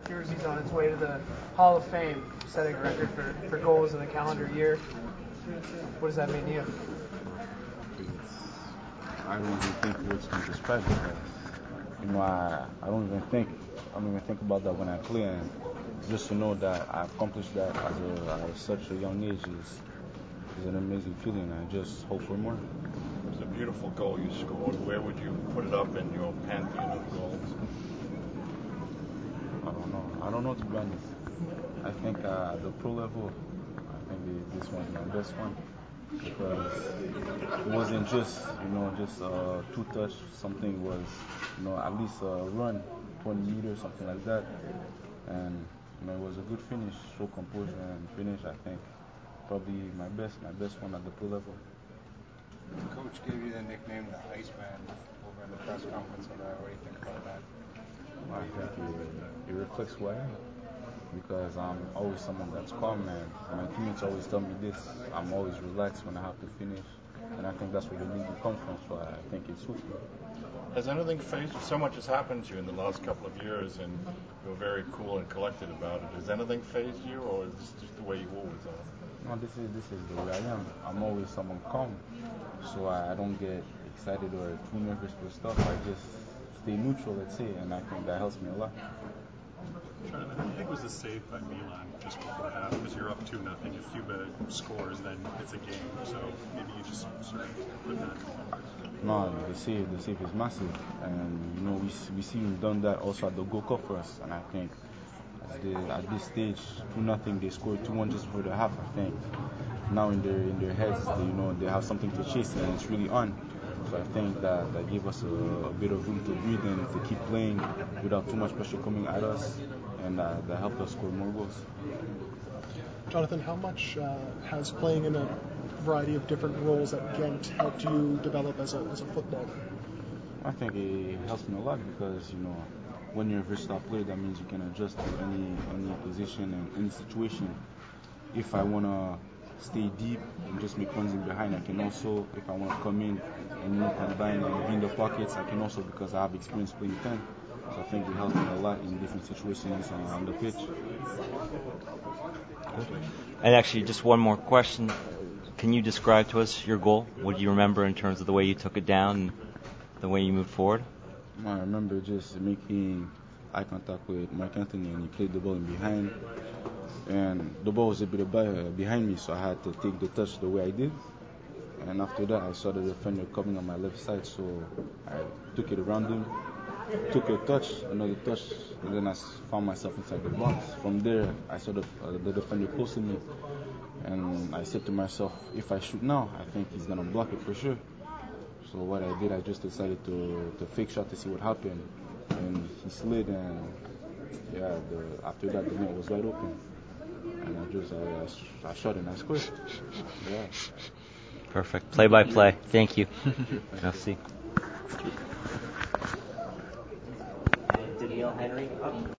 jersey's on its way to the Hall of Fame, setting a record for goals in a calendar year. What does that mean to you? I don't even think words can describe it. I don't even think about that when I play, and just to know that I accomplished that at such a young age is an amazing feeling. I just hope for more. It was a beautiful goal you scored. Where would you put it up in your pantheon of goals? I don't know to be honest. I think at the pro level, I think this one's my best one because it wasn't just two touch. Something was at least a run, 20 meters, something like that, and it was a good finish, show composure and finish. I think probably my best one at the pro level. The coach gave you the nickname the Iceman over in the press conference. What do you think about that? I think it reflects who I am because I'm always someone that's calm, and my teammates always tell me this. I'm always relaxed when I have to finish, and I think that's where the league comes from, so I think it suits me. Has anything phased you? So much has happened to you in the last couple of years, and you're very cool and collected about it. Has anything phased you, or is this just the way you always are? No, this is the way I am. I'm always someone calm, so I don't get excited or too nervous for stuff. I just stay neutral, let's say, and I think that helps me a lot. Jonathan, how big was the save by Milan just before half? Because you're up 2-0. If Cuba scores, then it's a game. So maybe you just sort of put that in context. No, the save is massive, and we see him done that also at the Gold Cup for us, and I think at this stage 2-0 they scored 2-1 just before the half. I think now in their heads they have something to chase, and it's really on. So I think that gave us a bit of room to breathe and to keep playing without too much pressure coming at us, and that helped us score more goals. Jonathan, how much has playing in a variety of different roles at Ghent helped you develop as a footballer? I think it helps me a lot because when you're a versatile player, that means you can adjust to any position and any situation. If I want to stay deep and just make runs in behind, I can also. If I want to come in and combine and be in the pockets, I can also, because I have experience playing 10. So I think it helps me a lot in different situations on the pitch. And actually, just one more question. Can you describe to us your goal? What do you remember in terms of the way you took it down and the way you moved forward? I remember just making eye contact with Mark Anthony, and he played the ball in behind. And the ball was a bit behind me, so I had to take the touch the way I did. And after that, I saw the defender coming on my left side, so I took it around him, took a touch, another touch, and then I found myself inside the box. From there, I saw the defender close to me, and I said to myself, if I shoot now, I think he's going to block it for sure. So what I did, I just decided to fake shot to see what happened, and he slid, and after that, the net was wide open. And I shot and I scored. Yeah. Perfect. Play-by-play. Thank you. Merci.